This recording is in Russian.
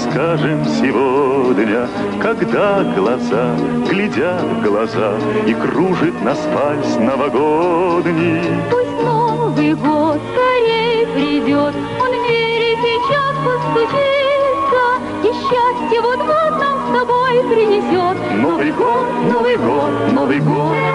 скажем сегодня, когда глаза глядят в глаза и кружит нас вальс новогодний. Пусть Новый год скорее придет, он в двери сейчас постучится, и счастье вот-вот нам с тобой принесет. Новый год, Новый год, Новый год.